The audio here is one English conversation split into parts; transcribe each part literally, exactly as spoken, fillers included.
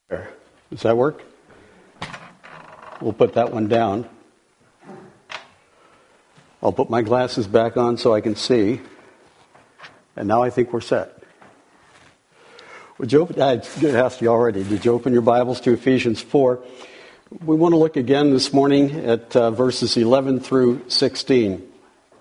Does that work? We'll put that one down. I'll put my glasses back on so I can see. And now I think we're set. Would you open, I asked you already, did you open your Bibles to Ephesians four? We want to look again this morning at uh, verses eleven through sixteen.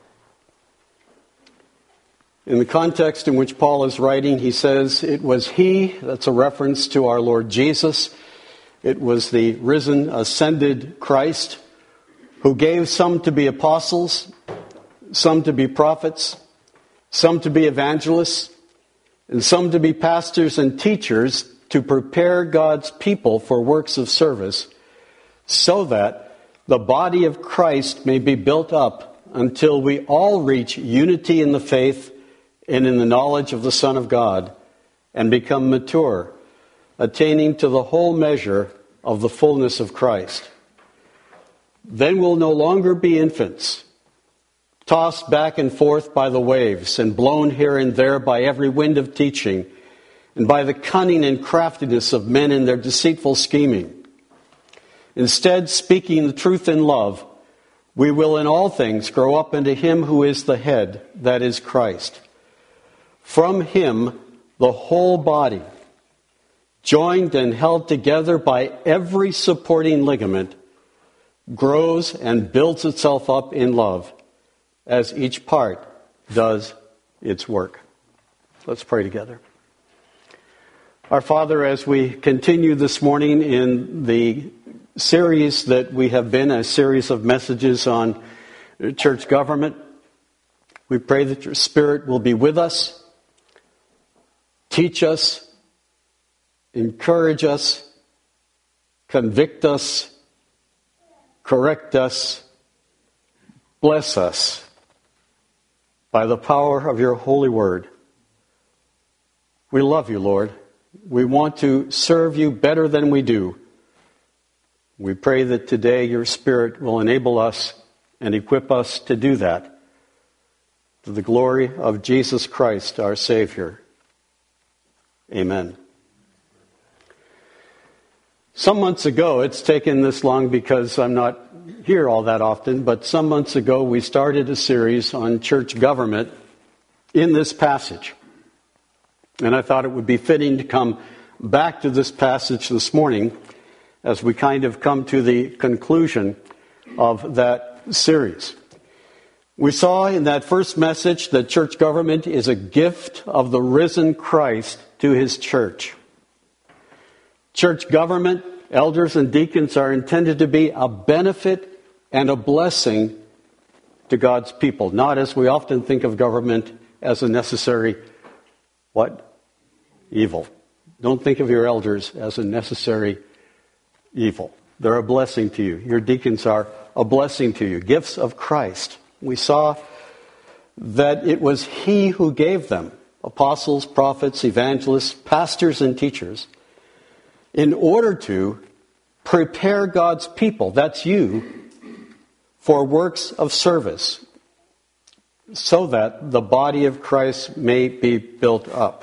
In the context in which Paul is writing, he says, it was he, that's a reference to our Lord Jesus, it was the risen, ascended Christ, who gave some to be apostles, some to be prophets, some to be evangelists, and some to be pastors and teachers to prepare God's people for works of service, so that the body of Christ may be built up until we all reach unity in the faith and in the knowledge of the Son of God, and become mature, attaining to the whole measure of the fullness of Christ. Then we'll no longer be infants, tossed back and forth by the waves and blown here and there by every wind of teaching and by the cunning and craftiness of men in their deceitful scheming. Instead, speaking the truth in love, we will in all things grow up into him who is the head, that is Christ. From him, the whole body, joined and held together by every supporting ligament, grows and builds itself up in love as each part does its work. Let's pray together. Our Father, as we continue this morning in the series that we have been, a series of messages on church government, we pray that your Spirit will be with us, teach us, encourage us, convict us, correct us, bless us by the power of your holy word. We love you, Lord. We want to serve you better than we do. We pray that today your Spirit will enable us and equip us to do that, to the glory of Jesus Christ, our Savior. Amen. Some months ago, it's taken this long because I'm not here all that often, but some months ago we started a series on church government in this passage. And I thought it would be fitting to come back to this passage this morning as we kind of come to the conclusion of that series. We saw in that first message that church government is a gift of the risen Christ to his church. Church government, elders and deacons are intended to be a benefit and a blessing to God's people, not as we often think of government as a necessary, what? Evil. Don't think of your elders as a necessary evil. They're a blessing to you. Your deacons are a blessing to you, gifts of Christ. We saw that it was he who gave them, apostles, prophets, evangelists, pastors, and teachers, in order to prepare God's people, that's you, for works of service, so that the body of Christ may be built up.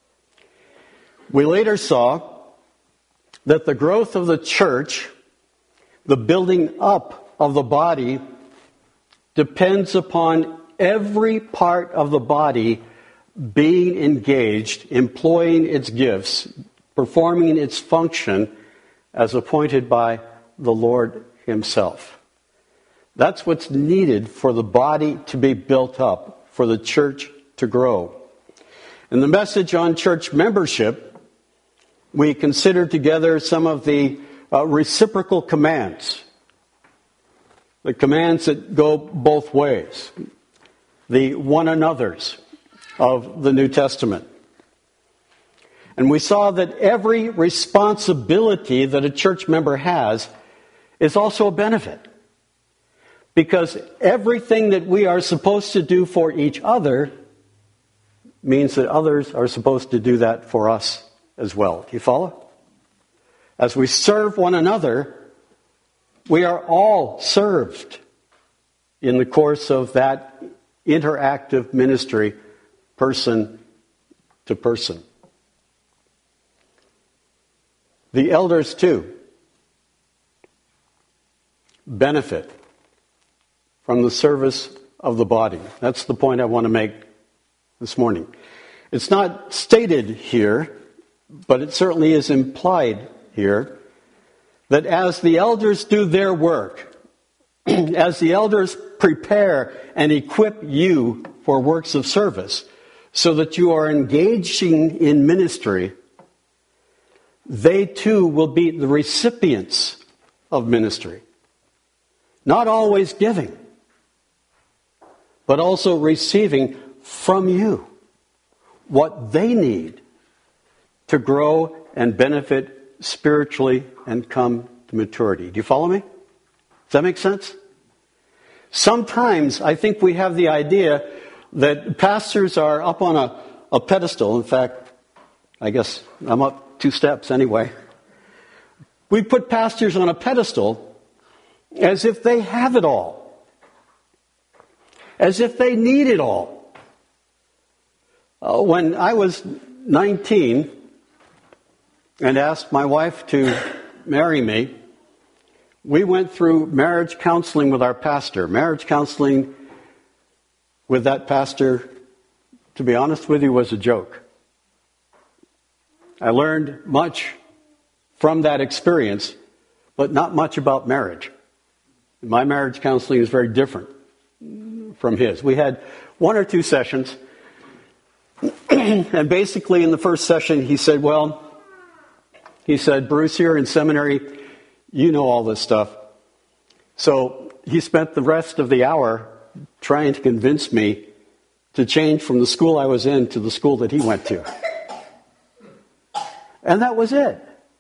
We later saw that the growth of the church, the building up of the body, depends upon every part of the body being engaged, employing its gifts, performing its function as appointed by the Lord himself. That's what's needed for the body to be built up, for the church to grow. In the message on church membership, we considered together some of the uh, reciprocal commands, the commands that go both ways, the one another's of the New Testament. And we saw that every responsibility that a church member has is also a benefit. Because everything that we are supposed to do for each other means that others are supposed to do that for us as well. Do you follow? As we serve one another, we are all served in the course of that interactive ministry, person to person. The elders, too, benefit from the service of the body. That's the point I want to make this morning. It's not stated here, but it certainly is implied here, that as the elders do their work, as the elders prepare and equip you for works of service, so that you are engaging in ministry, they too will be the recipients of ministry. Not always giving, but also receiving from you what they need to grow and benefit spiritually and come to maturity. Do you follow me? Does that make sense? Sometimes I think we have the idea that pastors are up on a, a pedestal. In fact, I guess I'm up two steps anyway. We put pastors on a pedestal as if they have it all. As if they need it all. Uh, when I was nineteen and asked my wife to marry me, we went through marriage counseling with our pastor. Marriage counseling with that pastor, to be honest with you, was a joke. I learned much from that experience, but not much about marriage. My marriage counseling is very different from his. We had one or two sessions, and basically in the first session he said, well, he said, Bruce, here in seminary, you know all this stuff. So he spent the rest of the hour trying to convince me to change from the school I was in to the school that he went to. And that was it.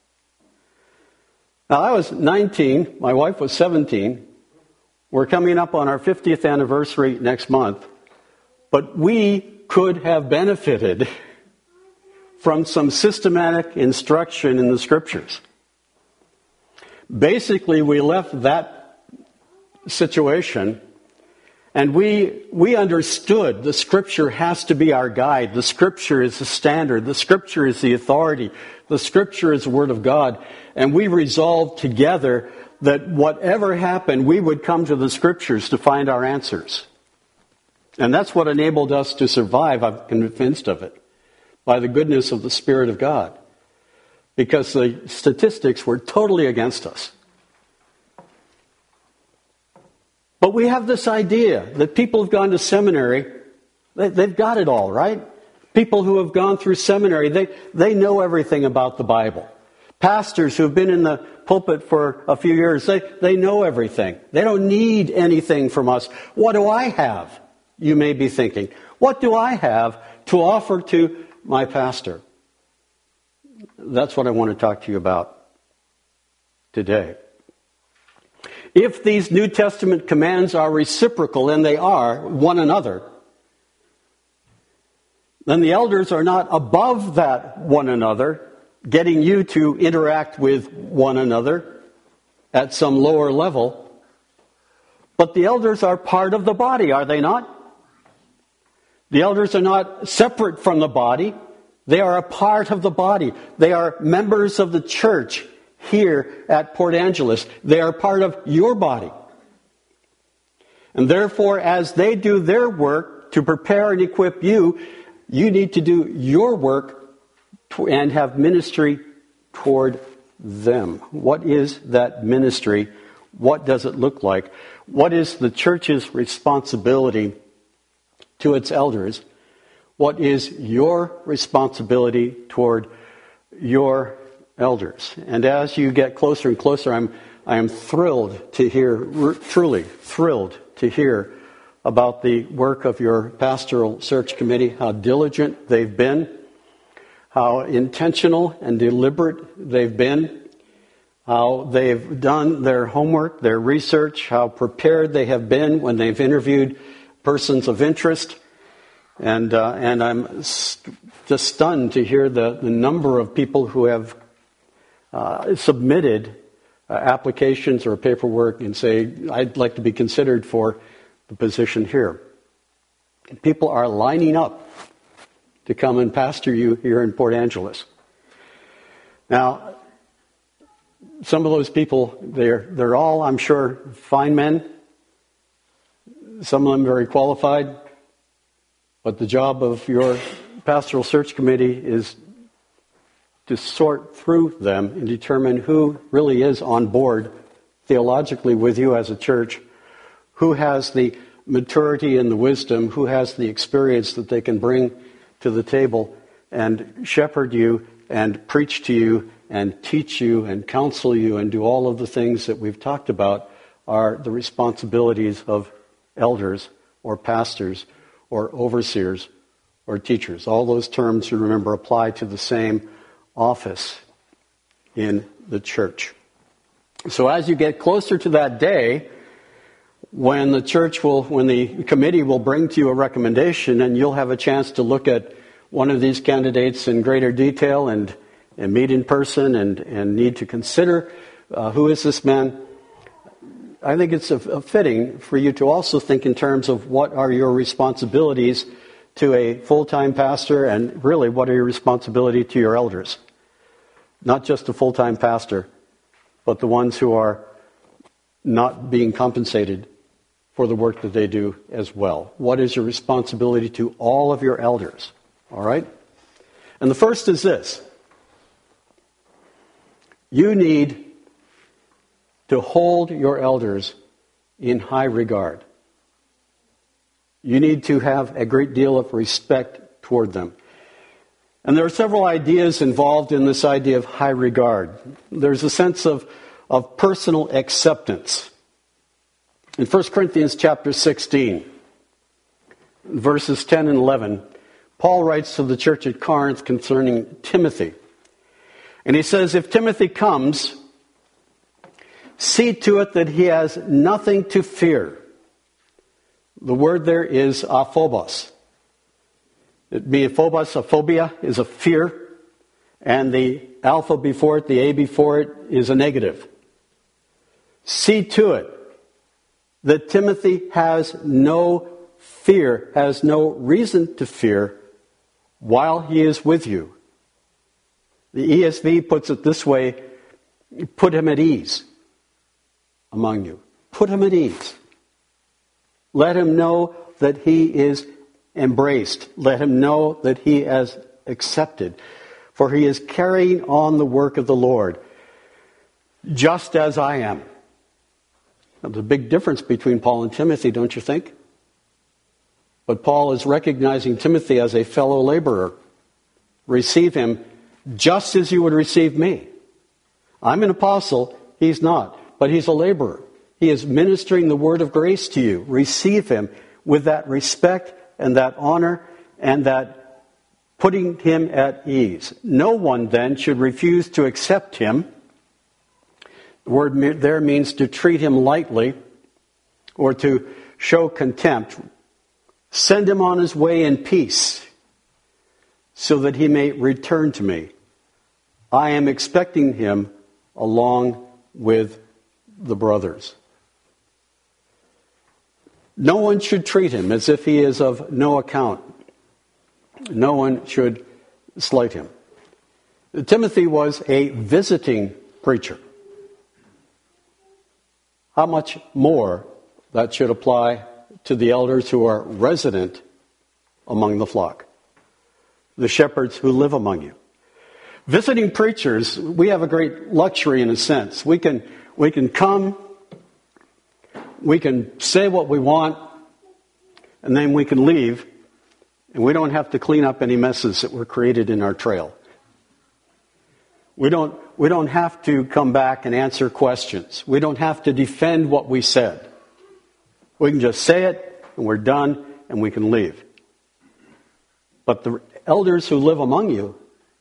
Now, I was nineteen. My wife was seventeen. We're coming up on our fiftieth anniversary next month. But we could have benefited from some systematic instruction in the Scriptures. Basically, we left that situation and we we understood the Scripture has to be our guide. The Scripture is the standard. The Scripture is the authority. The Scripture is the Word of God. And we resolved together that whatever happened, we would come to the Scriptures to find our answers. And that's what enabled us to survive, I'm convinced of it, by the goodness of the Spirit of God. Because the statistics were totally against us. But we have this idea that people who've gone to seminary, they, they've got it all, right? People who have gone through seminary, they, they know everything about the Bible. Pastors who have been in the pulpit for a few years, they, they know everything. They don't need anything from us. What do I have? You may be thinking. What do I have to offer to my pastor? That's what I want to talk to you about today. If these New Testament commands are reciprocal, and they are, one another, then the elders are not above that one another, getting you to interact with one another at some lower level. But the elders are part of the body, are they not? The elders are not separate from the body. They are a part of the body. They are members of the church here at Port Angeles. They are part of your body. And therefore, as they do their work to prepare and equip you, you need to do your work to, and have ministry toward them. What is that ministry? What does it look like? What is the church's responsibility to its elders? What is your responsibility toward your elders? And as you get closer and closer, I'm I am thrilled to hear, truly thrilled to hear about the work of your pastoral search committee, how diligent they've been, how intentional and deliberate they've been, how they've done their homework, their research, how prepared they have been when they've interviewed persons of interest. And uh, and I'm st- just stunned to hear the, the number of people who have uh, submitted uh, applications or paperwork and say, I'd like to be considered for the position here. People are lining up to come and pastor you here in Port Angeles. Now, some of those people, they're, they're all, I'm sure, fine men. Some of them very qualified. But the job of your pastoral search committee is to sort through them and determine who really is on board theologically with you as a church, who has the maturity and the wisdom, who has the experience that they can bring to the table and shepherd you and preach to you and teach you and counsel you and do all of the things that we've talked about are the responsibilities of elders or pastors or overseers or teachers. All those terms, you remember, apply to the same office in the church. So as you get closer to that day, when the church will, when the committee will bring to you a recommendation, and you'll have a chance to look at one of these candidates in greater detail and, and meet in person and, and need to consider uh, who is this man, I think it's a, a fitting for you to also think in terms of what are your responsibilities to a full-time pastor, and really what are your responsibility to your elders. Not just a full-time pastor, but the ones who are not being compensated for the work that they do as well. What is your responsibility to all of your elders? All right? And the first is this. You need to hold your elders in high regard. You need to have a great deal of respect toward them. And there are several ideas involved in this idea of high regard. There's a sense of, of personal acceptance. In First Corinthians chapter sixteen, verses ten and eleven, Paul writes to the church at Corinth concerning Timothy. And he says, if Timothy comes, see to it that he has nothing to fear. The word there is aphobos. It means phobos, a phobia, is a fear. And the alpha before it, the A before it, is a negative. See to it that Timothy has no fear, has no reason to fear while he is with you. The E S V puts it this way, put him at ease among you. Put him at ease. Let him know that he is embraced. Let him know that he is accepted. For he is carrying on the work of the Lord, just as I am. There's a big difference between Paul and Timothy, don't you think? But Paul is recognizing Timothy as a fellow laborer. Receive him just as you would receive me. I'm an apostle, he's not, but he's a laborer. He is ministering the word of grace to you. Receive him with that respect and that honor and that putting him at ease. No one then should refuse to accept him. The word there means to treat him lightly or to show contempt. Send him on his way in peace so that he may return to me. I am expecting him along with the brothers. No one should treat him as if he is of no account. No one should slight him. Timothy was a visiting preacher. How much more that should apply to the elders who are resident among the flock, the shepherds who live among you. Visiting preachers, we have a great luxury in a sense. We can we can come, we can say what we want, and then we can leave, and we don't have to clean up any messes that were created in our trail. We don't we don't have to come back and answer questions. We don't have to defend what we said. We can just say it, and we're done, and we can leave. But the elders who live among you,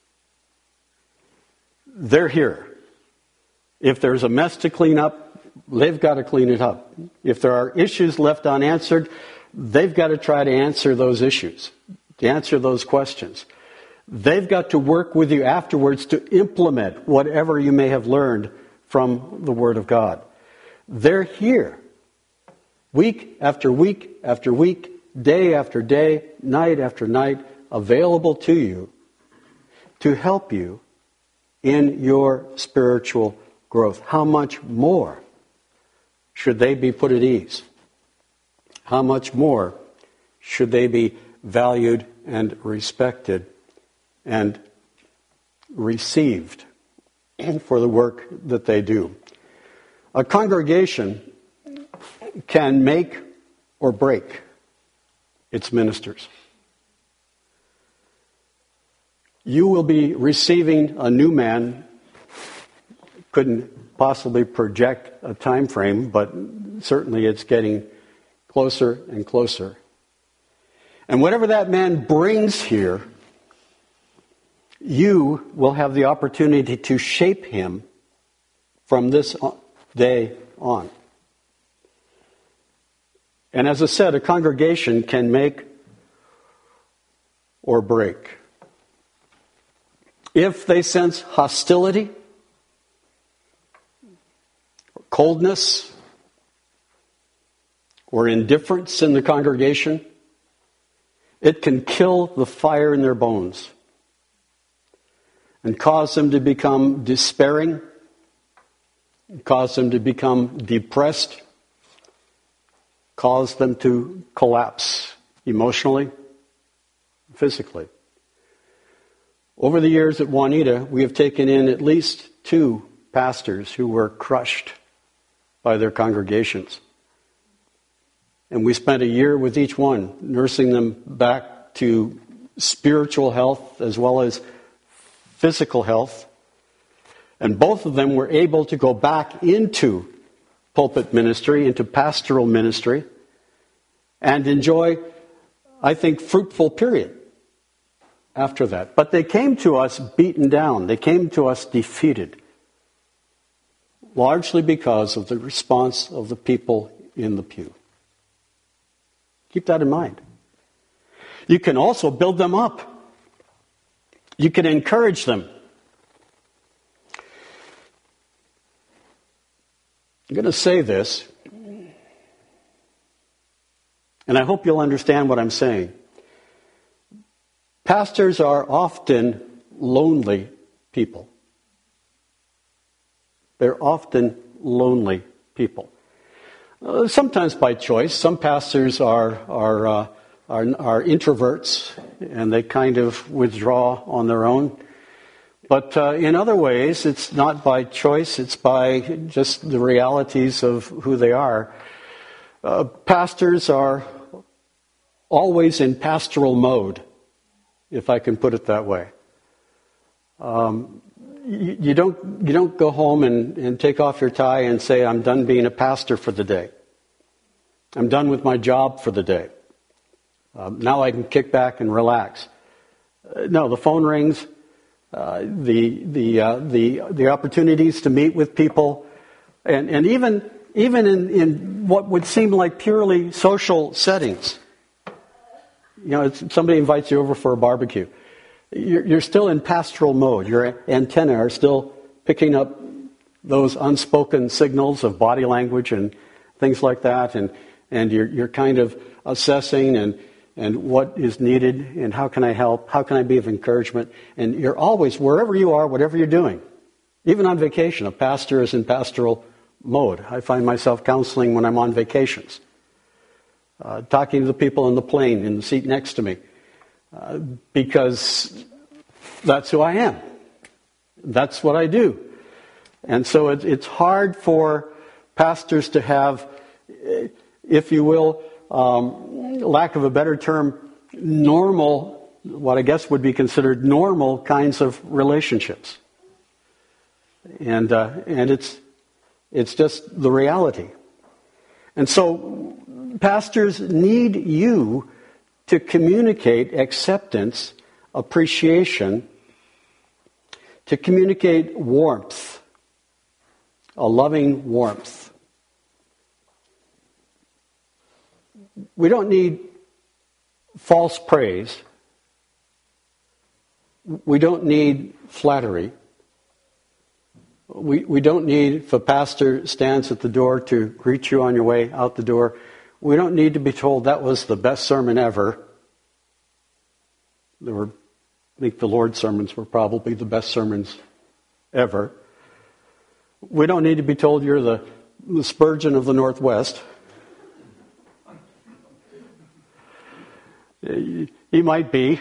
they're here. If there's a mess to clean up, they've got to clean it up. If there are issues left unanswered, they've got to try to answer those issues, to answer those questions. They've got to work with you afterwards to implement whatever you may have learned from the Word of God. They're here. Week after week after week, day after day, night after night, available to you to help you in your spiritual growth, how much more should they be put at ease? How much more should they be valued and respected and received for the work that they do? A congregation can make or break its ministers. You will be receiving a new man. Couldn't possibly project a time frame, but certainly it's getting closer and closer. And whatever that man brings here, you will have the opportunity to shape him from this day on. And as I said, a congregation can make or break. If they sense hostility, or coldness, or indifference in the congregation, it can kill the fire in their bones and cause them to become despairing, cause them to become depressed, cause them to collapse emotionally, physically. Over the years at Juanita, we have taken in at least two pastors who were crushed by their congregations. And we spent a year with each one, nursing them back to spiritual health as well as physical health. And both of them were able to go back into pulpit ministry, into pastoral ministry, and enjoy, I think, fruitful period after that. But they came to us beaten down. They came to us defeated, largely because of the response of the people in the pew. Keep that in mind. You can also build them up. You can encourage them. I'm going to say this, and I hope you'll understand what I'm saying. Pastors are often lonely people. They're often lonely people. Uh, sometimes by choice. Some pastors are are, uh, are are introverts, and they kind of withdraw on their own. But uh, in other ways, it's not by choice. It's by just the realities of who they are. Uh, pastors are always in pastoral mode, if I can put it that way. Um, you, you don't you don't go home and, and take off your tie and say, I'm done being a pastor for the day. I'm done with my job for the day. Um, now I can kick back and relax. Uh, no, the phone rings. Uh, the the uh, the the opportunities to meet with people, and and even even in, in what would seem like purely social settings. You know, it's, somebody invites you over for a barbecue. You're, you're still in pastoral mode. Your antennae are still picking up those unspoken signals of body language and things like that, and and you're you're kind of assessing and. and what is needed, and how can I help, how can I be of encouragement. And you're always, wherever you are, whatever you're doing, even on vacation, a pastor is in pastoral mode. I find myself counseling when I'm on vacations, uh, talking to the people in the plane, in the seat next to me, uh, because that's who I am. That's what I do. And so it, it's hard for pastors to have, if you will, Um, lack of a better term, normal, what I guess would be considered normal kinds of relationships. And uh, and it's it's just the reality. And so pastors need you to communicate acceptance, appreciation, to communicate warmth, a loving warmth. We don't need false praise. We don't need flattery. We we don't need, if a pastor stands at the door to greet you on your way out the door, we don't need to be told that was the best sermon ever. There were, I think the Lord's sermons were probably the best sermons ever. We don't need to be told you're the, the Spurgeon of the Northwest. He might be,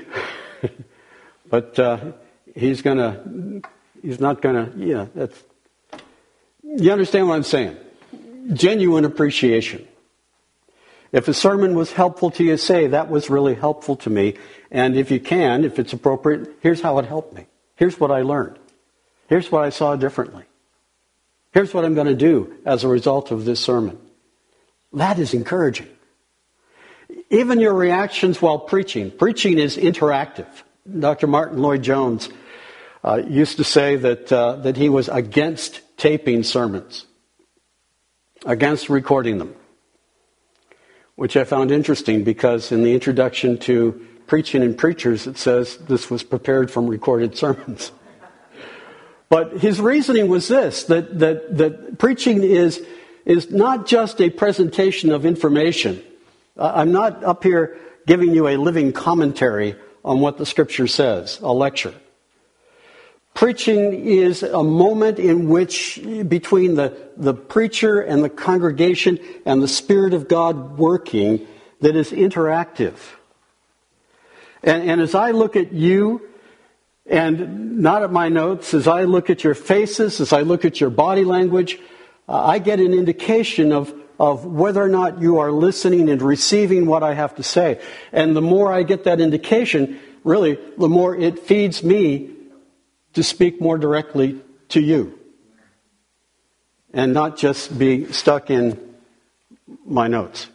but uh, he's gonna. He's not gonna. Yeah, that's. You understand what I'm saying? Genuine appreciation. If a sermon was helpful to you, say that was really helpful to me. And if you can, if it's appropriate, here's how it helped me. Here's what I learned. Here's what I saw differently. Here's what I'm going to do as a result of this sermon. That is encouraging. Even your reactions while preaching. Preaching is interactive. Doctor Martin Lloyd-Jones uh, used to say that uh, that he was against taping sermons, against recording them, which I found interesting because in the introduction to Preaching and Preachers it says this was prepared from recorded sermons. But his reasoning was this, that that, that preaching is, is not just a presentation of information. I'm not up here giving you a living commentary on what the Scripture says, a lecture. Preaching is a moment in which, between the, the preacher and the congregation and the Spirit of God working, that is interactive. And, and as I look at you, and not at my notes, as I look at your faces, as I look at your body language, uh, I get an indication of, of whether or not you are listening and receiving what I have to say. And the more I get that indication, really, the more it feeds me to speak more directly to you. And not just be stuck in my notes.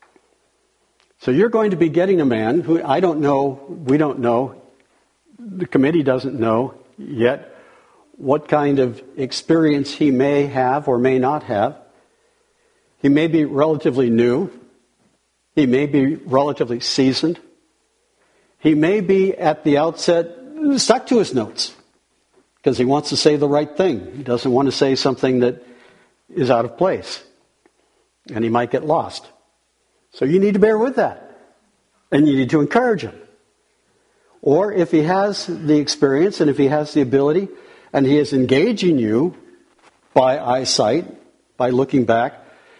So you're going to be getting a man who I don't know, we don't know, the committee doesn't know yet what kind of experience he may have or may not have. He may be relatively new. He may be relatively seasoned. He may be at the outset stuck to his notes because he wants to say the right thing. He doesn't want to say something that is out of place. And he might get lost. So you need to bear with that. And you need to encourage him. Or if he has the experience and if he has the ability and he is engaging you by eyesight, by looking back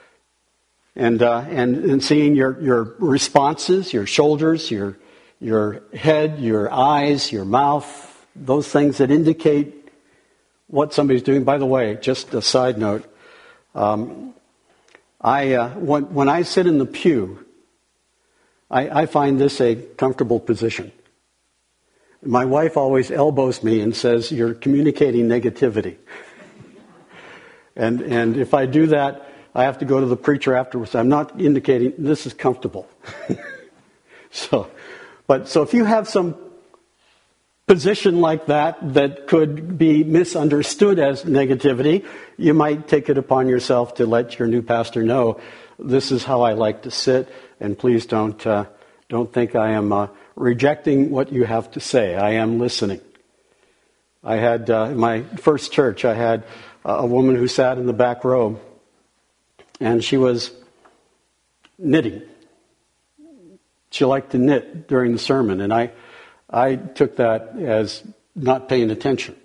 and uh, and, and seeing your, your responses, your shoulders, your your head, your eyes, your mouth, those things that indicate what somebody's doing. By the way, just a side note, um, I uh, when, when I sit in the pew, I, I find this a comfortable position. My wife always elbows me and says, "You're communicating negativity." and and if I do that, I have to go to the preacher afterwards. I'm not indicating this is comfortable. so, but so if you have some position like that that could be misunderstood as negativity, you might take it upon yourself to let your new pastor know, "This is how I like to sit, and please don't uh, don't think I am." Uh, rejecting what you have to say. I am listening. I had, uh, in my first church, I had a woman who sat in the back row, and she was knitting. She liked to knit during the sermon, and I, I took that as not paying attention.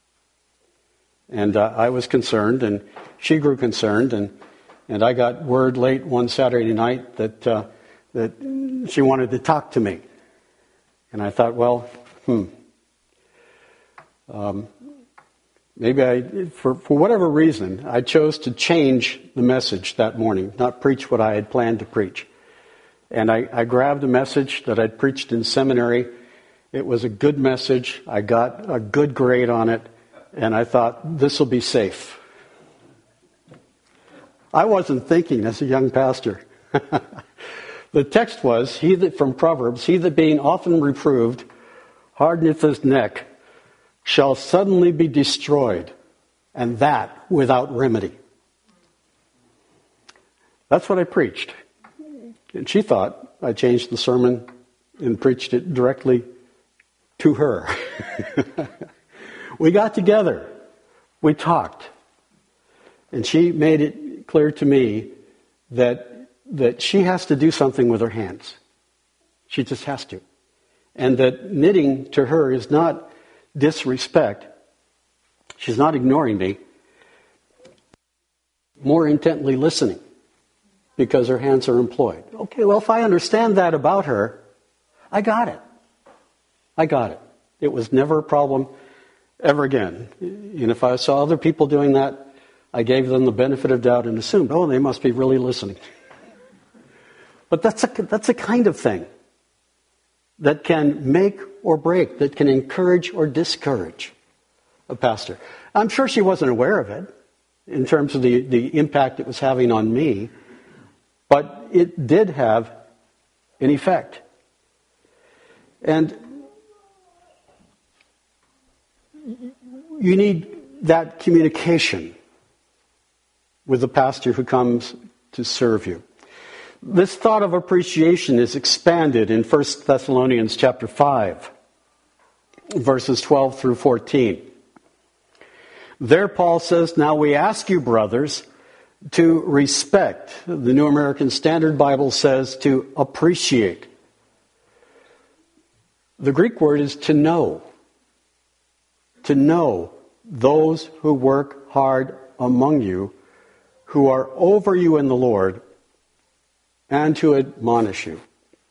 And uh, I was concerned, and she grew concerned, and, and I got word late one Saturday night that, uh, that she wanted to talk to me. And I thought, well, hmm, um, maybe I, for, for whatever reason, I chose to change the message that morning, not preach what I had planned to preach. And I, I grabbed a message that I'd preached in seminary. It was a good message. I got a good grade on it. And I thought, this will be safe. I wasn't thinking as a young pastor. The text was, he that from Proverbs, he that being often reproved, hardeneth his neck, shall suddenly be destroyed, and that without remedy. That's what I preached. And she thought I changed the sermon and preached it directly to her. We got together. We talked. And she made it clear to me that that she has to do something with her hands. She just has to. And that knitting to her is not disrespect. She's not ignoring me. more intently listening because her hands are employed. Okay, well, if I understand that about her, I got it. I got it. It was never a problem ever again. And if I saw other people doing that, I gave them the benefit of doubt and assumed, oh, they must be really listening. But that's a, that's a kind of thing that can make or break, that can encourage or discourage a pastor. I'm sure she wasn't aware of it in terms of the, the impact it was having on me, but it did have an effect. And you need that communication with the pastor who comes to serve you. This thought of appreciation is expanded in First Thessalonians chapter five, verses twelve through fourteen. There Paul says, now we ask you, brothers, to respect. The New American Standard Bible says to appreciate. The Greek word is to know. To know those who work hard among you, who are over you in the Lord, and to admonish you.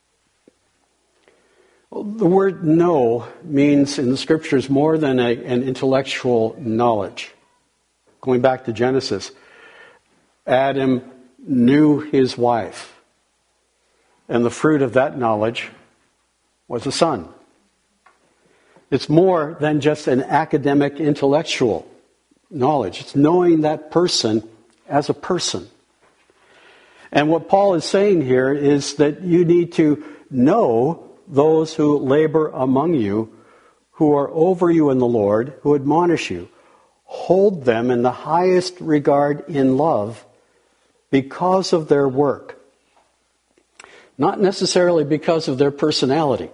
The word know means in the Scriptures more than a, an intellectual knowledge. Going back to Genesis, Adam knew his wife, and the fruit of that knowledge was a son. It's more than just an academic intellectual knowledge. It's knowing that person as a person. And what Paul is saying here is that you need to know those who labor among you, who are over you in the Lord, who admonish you. Hold them in the highest regard in love because of their work. Not necessarily because of their personality,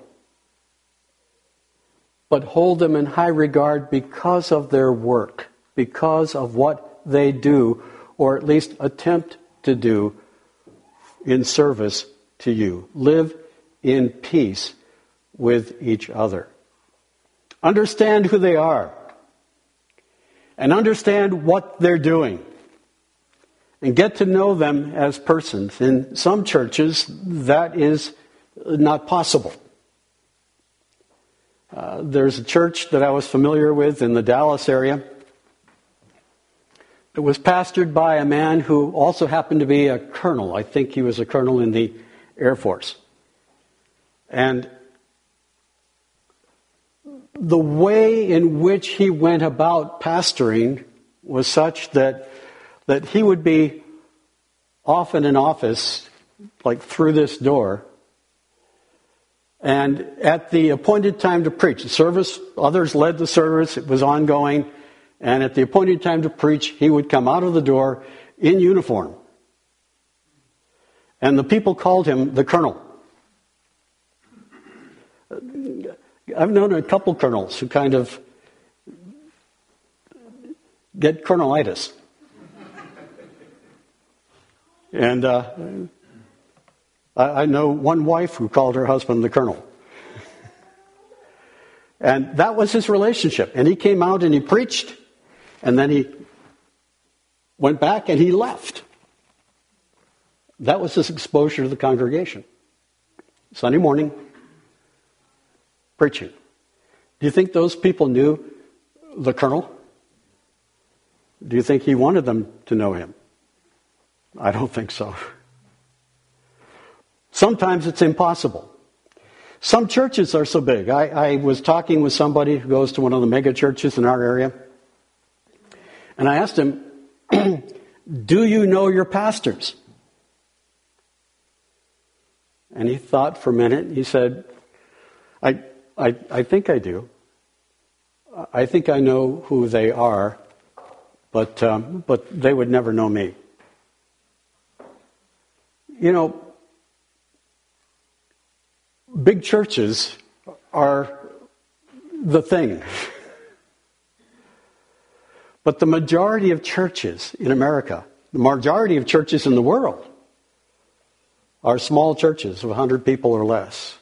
but hold them in high regard because of their work, because of what they do, or at least attempt to do in service to you. Live in peace with each other. Understand who they are, and understand what they're doing, and get to know them as persons. In some churches, that is not possible. Uh, there's a church that I was familiar with in the Dallas area. It was pastored by a man who also happened to be a colonel. I think he was a colonel in the Air Force. And the way in which he went about pastoring was such that that he would be often in office, like through this door, and at the appointed time to preach, the service, others led the service, it was ongoing, and at the appointed time to preach, he would come out of the door in uniform. And the people called him the colonel. I've known a couple colonels who kind of get colonelitis. And uh, I, I know one wife who called her husband the colonel. And that was his relationship. And he came out and he preached, and then he went back and he left. That was his exposure to the congregation. Sunday morning, preaching. Do you think those people knew the colonel? Do you think he wanted them to know him? I don't think so. Sometimes it's impossible. Some churches are so big. I, I was talking with somebody who goes to one of the mega churches in our area, and I asked him, do you know your pastors? And he thought for a minute. He said, I, I, I think I do. I think I know who they are, but um, but they would never know me. You know, big churches are the thing. But the majority of churches in America, the majority of churches in the world, are small churches of one hundred people or less.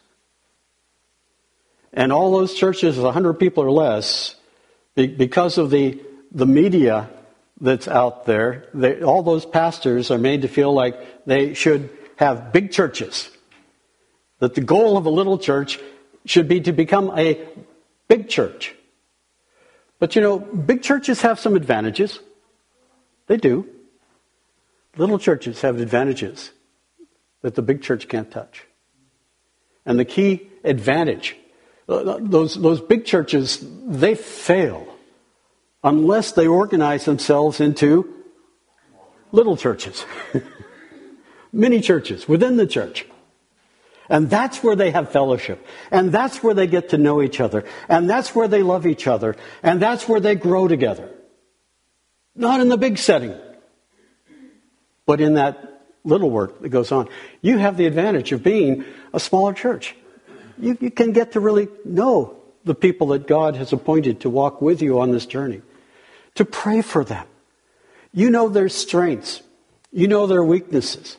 And all those churches of one hundred people or less, because of the, the media that's out there. They, all those pastors are made to feel like they should have big churches. That the goal of a little church should be to become a big church. But you know, big churches have some advantages. They do. Little churches have advantages that the big church can't touch. And the key advantage, those, those big churches, they fail unless they organize themselves into little churches, mini churches within the church. And that's where they have fellowship. And that's where they get to know each other. And that's where they love each other. And that's where they grow together. Not in the big setting, but in that little work that goes on. You have the advantage of being a smaller church. You, you can get to really know the people that God has appointed to walk with you on this journey. To pray for them. You know their strengths. You know their weaknesses.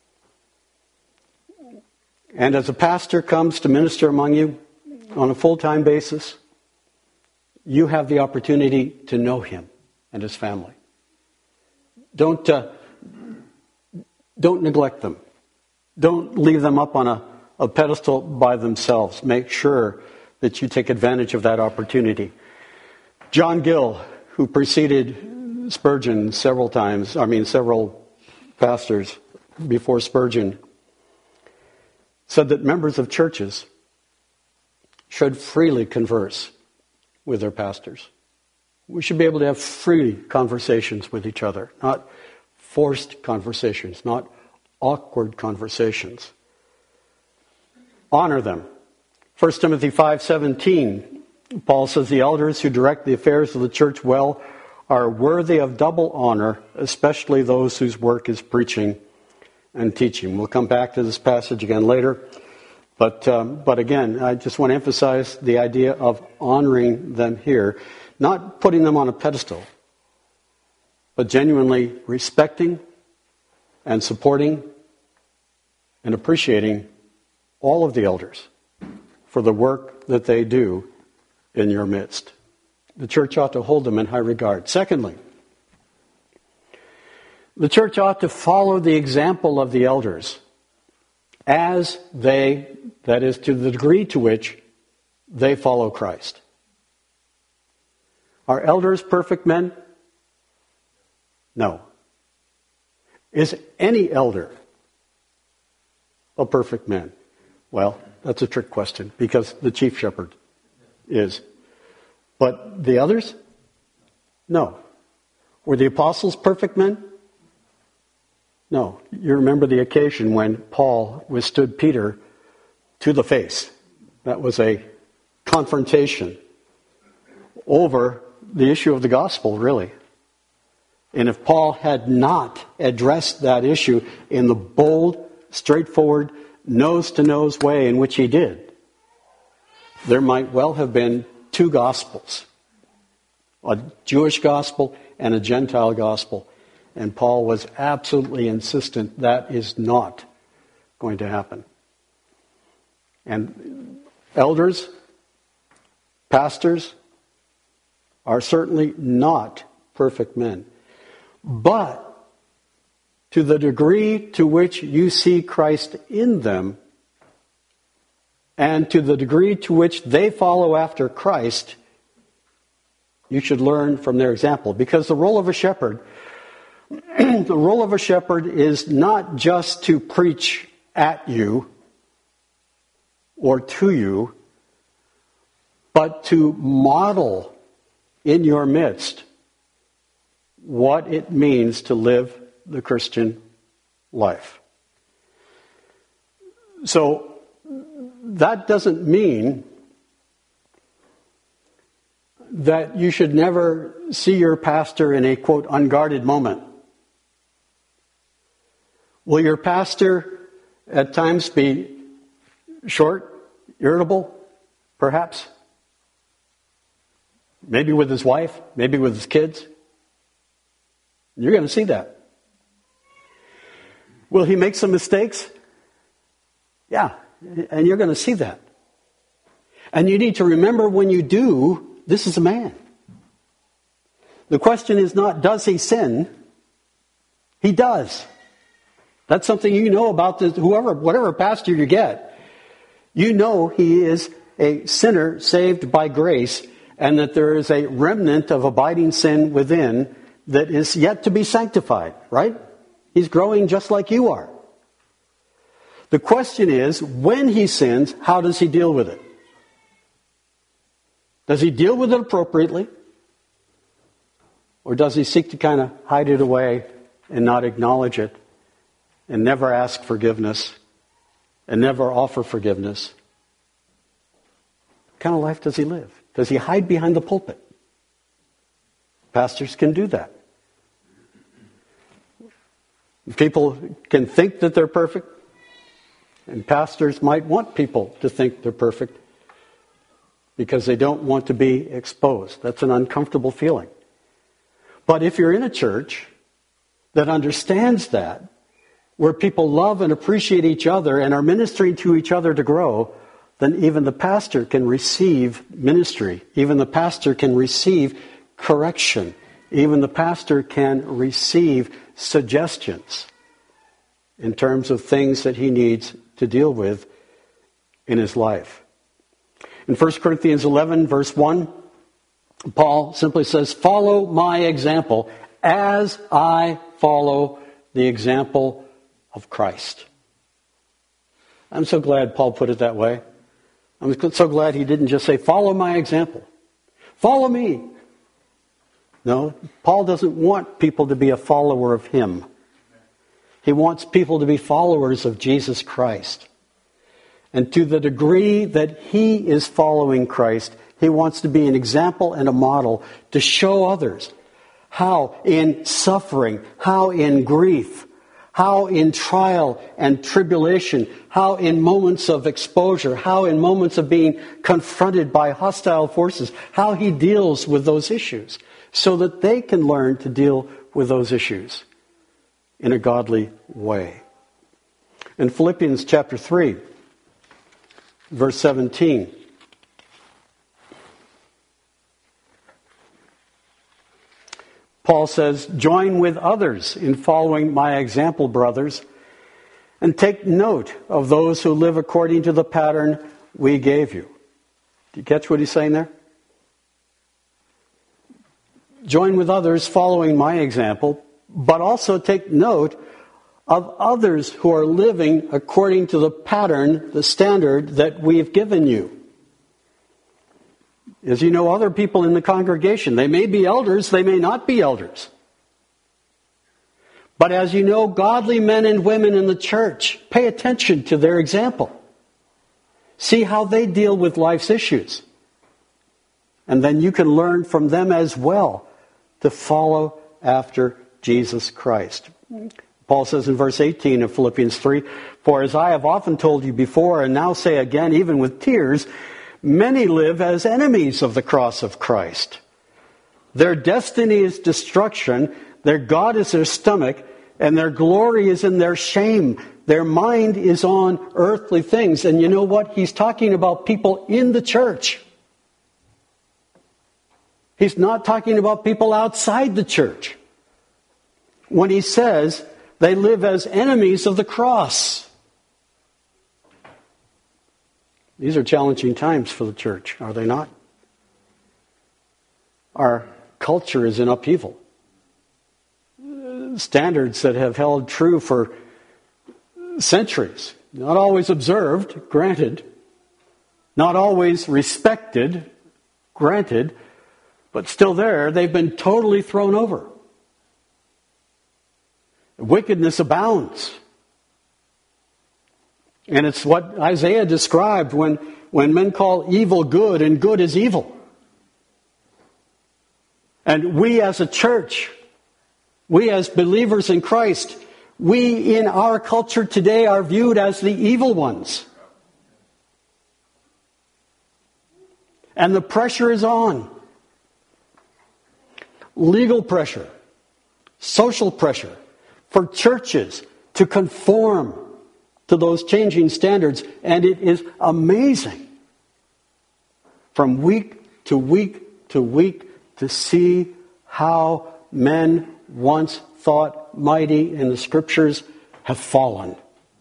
And as a pastor comes to minister among you on a full-time basis, you have the opportunity to know him and his family. Don't uh, don't neglect them. Don't leave them up on a, a pedestal by themselves. Make sure that you take advantage of that opportunity. John Gill, who preceded Spurgeon several times, I mean several pastors before Spurgeon, said that members of churches should freely converse with their pastors. We should be able to have free conversations with each other, not forced conversations, not awkward conversations. Honor them. First Timothy five seventeen, Paul says, the elders who direct the affairs of the church well are worthy of double honor, especially those whose work is preaching and teaching. We'll come back to this passage again later. But um, but again, I just want to emphasize the idea of honoring them here. Not putting them on a pedestal, but genuinely respecting and supporting and appreciating all of the elders for the work that they do in your midst. The church ought to hold them in high regard. Secondly, the church ought to follow the example of the elders as they, that is, to the degree to which they follow Christ. Are elders perfect men? No. Is any elder a perfect man? Well, that's a trick question because the chief shepherd is. But the others? No. Were the apostles perfect men? No. You remember the occasion when Paul withstood Peter to the face. That was a confrontation over the issue of the gospel, really. And if Paul had not addressed that issue in the bold, straightforward, nose-to-nose way in which he did, there might well have been two gospels, a Jewish gospel and a Gentile gospel. And Paul was absolutely insistent that is not going to happen. And elders, pastors, are certainly not perfect men. But to the degree to which you see Christ in them, and to the degree to which they follow after Christ, you should learn from their example. Because the role of a shepherd, the role of a shepherd is not just to preach at you or to you, but to model in your midst what it means to live the Christian life. So that doesn't mean that you should never see your pastor in a, quote, unguarded moment. Will your pastor at times be short, irritable, perhaps? Maybe with his wife, maybe with his kids. You're going to see that. Will he make some mistakes? Yeah, and you're going to see that. And you need to remember when you do, this is a man. The question is not, does he sin? He does. That's something you know about this, whoever, whatever pastor you get. You know he is a sinner saved by grace, and that there is a remnant of abiding sin within that is yet to be sanctified, right? He's growing just like you are. The question is, when he sins, how does he deal with it? Does he deal with it appropriately? Or does he seek to kind of hide it away and not acknowledge it and never ask forgiveness and never offer forgiveness? What kind of life does he live? Does he hide behind the pulpit? Pastors can do that. People can think that they're perfect, and pastors might want people to think they're perfect because they don't want to be exposed. That's an uncomfortable feeling. But if you're in a church that understands that, where people love and appreciate each other and are ministering to each other to grow, then even the pastor can receive ministry. Even the pastor can receive correction. Even the pastor can receive suggestions in terms of things that he needs to deal with in his life. In First Corinthians eleven, verse one, Paul simply says, "Follow my example as I follow the example of Christ." I'm so glad Paul put it that way. I'm so glad he didn't just say, "Follow my example. Follow me." No, Paul doesn't want people to be a follower of him. He wants people to be followers of Jesus Christ. And to the degree that he is following Christ, he wants to be an example and a model to show others how in suffering, how in grief, how in trial and tribulation, how in moments of exposure, how in moments of being confronted by hostile forces, how he deals with those issues, so that they can learn to deal with those issues in a godly way. In Philippians chapter three, verse seventeen, Paul says, "Join with others in following my example, brothers, and take note of those who live according to the pattern we gave you." Do you catch what he's saying there? Join with others following my example, but also take note of others who are living according to the pattern, the standard that we've given you. As you know, other people in the congregation, they may be elders, they may not be elders. But as you know, godly men and women in the church, pay attention to their example. See how they deal with life's issues. And then you can learn from them as well to follow after Jesus Christ. Paul says in verse eighteen of Philippians three, "For as I have often told you before, and now say again, even with tears, many live as enemies of the cross of Christ. Their destiny is destruction, their God is their stomach, and their glory is in their shame. Their mind is on earthly things." And you know what? He's talking about people in the church. He's not talking about people outside the church when he says they live as enemies of the cross. These are challenging times for the church, are they not? Our culture is in upheaval. Standards that have held true for centuries, not always observed, granted, not always respected, granted, but still there, they've been totally thrown over. Wickedness abounds. And it's what Isaiah described when, when men call evil good and good is evil. And we as a church, we as believers in Christ, we in our culture today are viewed as the evil ones. And the pressure is on. Legal pressure, social pressure for churches to conform to those changing standards. And it is amazing from week to week to week to see how men once thought mighty in the Scriptures have fallen,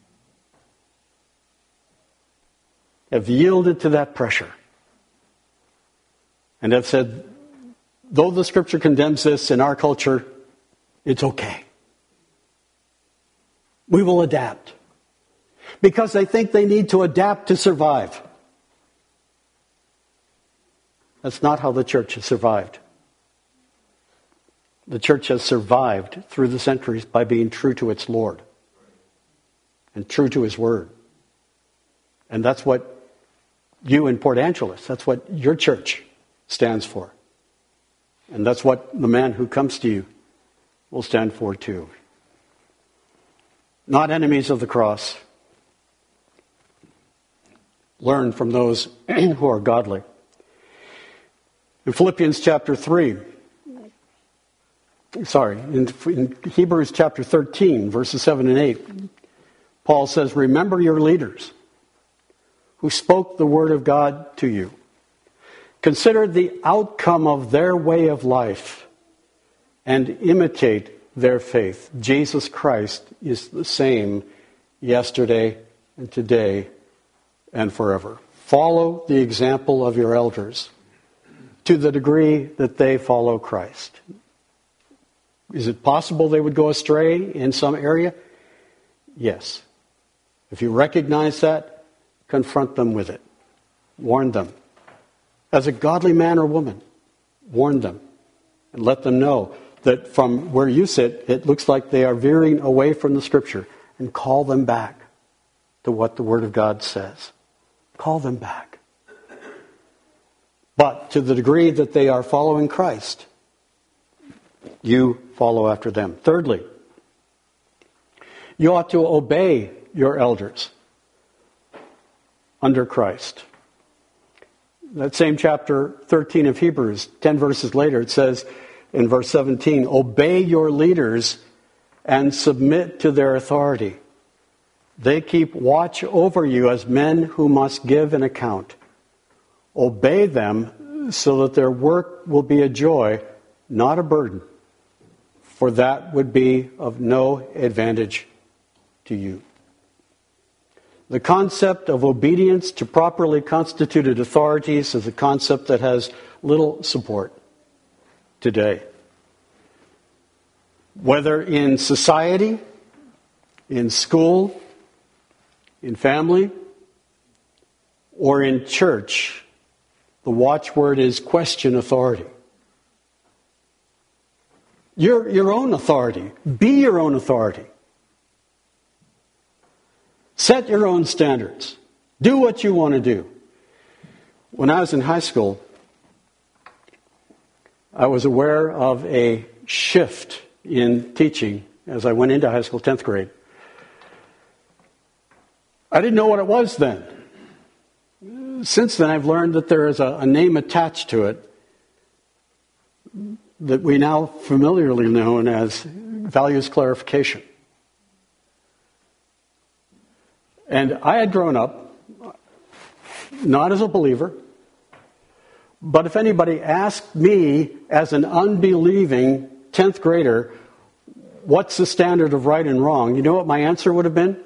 have yielded to that pressure, and have said, though the Scripture condemns this in our culture, it's okay. We will adapt. Because they think they need to adapt to survive. That's not how the church has survived. The church has survived through the centuries by being true to its Lord and true to His Word. And that's what you in Port Angeles, that's what your church stands for. And that's what the man who comes to you will stand for too. Not enemies of the cross. Learn from those who are godly. In Philippians chapter three, sorry, in, in Hebrews chapter thirteen, verses seven and eight, Paul says, remember your leaders who spoke the word of God to you. Consider the outcome of their way of life and imitate their faith. Jesus Christ is the same yesterday and today and forever. Follow the example of your elders to the degree that they follow Christ. Is it possible they would go astray in some area? Yes. If you recognize that, confront them with it. Warn them. As a godly man or woman, warn them and let them know that from where you sit, it looks like they are veering away from the Scripture, and call them back to what the Word of God says. Call them back. But to the degree that they are following Christ, you follow after them. Thirdly, you ought to obey your elders under Christ. That same chapter thirteen of Hebrews, ten verses later, it says in verse seventeen, obey your leaders and submit to their authority. They keep watch over you as men who must give an account. Obey them so that their work will be a joy, not a burden, for that would be of no advantage to you. The concept of obedience to properly constituted authorities is a concept that has little support today. Whether in society, in school, in family, or in church, the watchword is question authority. You're your own authority. Be your own authority. Set your own standards. Do what you want to do. When I was in high school, I was aware of a shift in teaching as I went into high school, tenth grade. I didn't know what it was then. Since then, I've learned that there is a, a name attached to it that we now familiarly know as values clarification. And I had grown up not as a believer, but if anybody asked me as an unbelieving tenth grader, what's the standard of right and wrong? You know what my answer would have been?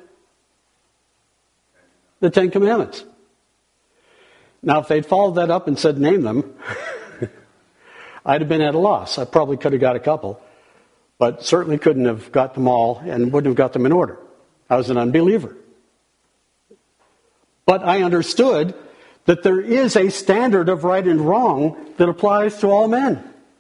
The Ten Commandments. Now, if they'd followed that up and said, name them, I'd have been at a loss. I probably could have got a couple, but certainly couldn't have got them all and wouldn't have got them in order. I was an unbeliever. But I understood that there is a standard of right and wrong that applies to all men.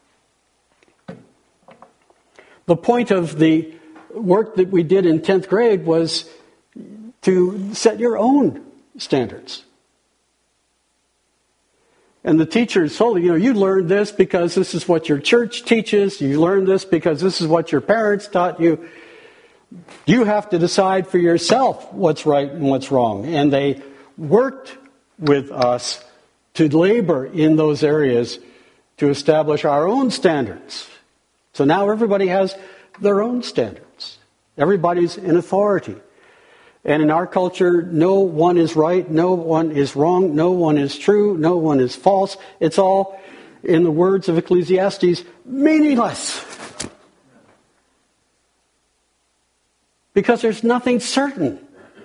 The point of the work that we did in tenth grade was to set your own standards. And the teachers told you, you know, you learned this because this is what your church teaches. You learned this because this is what your parents taught you. You have to decide for yourself what's right and what's wrong. And they worked with us to labor in those areas to establish our own standards. So now everybody has their own standards. Everybody's in authority. And in our culture, no one is right, no one is wrong, no one is true, no one is false. It's all in the words of Ecclesiastes, meaningless. Because there's nothing certain.